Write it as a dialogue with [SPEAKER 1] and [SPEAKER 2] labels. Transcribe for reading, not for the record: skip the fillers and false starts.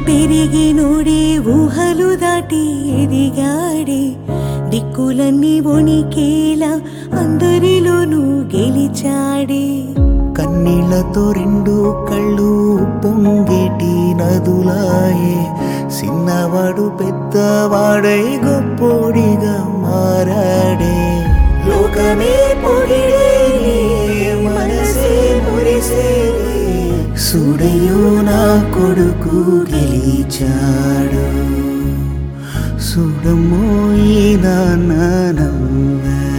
[SPEAKER 1] పెరిగినోడే ఊహలు దాటి ఎదిగాడే దిక్కులన్నీ వణికేలా అందరిలోనూ గెలిచాడే
[SPEAKER 2] కన్నీళ్లతో రెండు కళ్ళు పొంగేటి నదులాయే చిన్నవాడు పెద్దవాడై గొప్పోడిగా మారాడే
[SPEAKER 1] లోకమే పొగిడే మనసే మురిసే
[SPEAKER 2] సుడయో నా కొడుకు గెలిచాడు సుడమో ఈ నాన్న నవ్వాడు.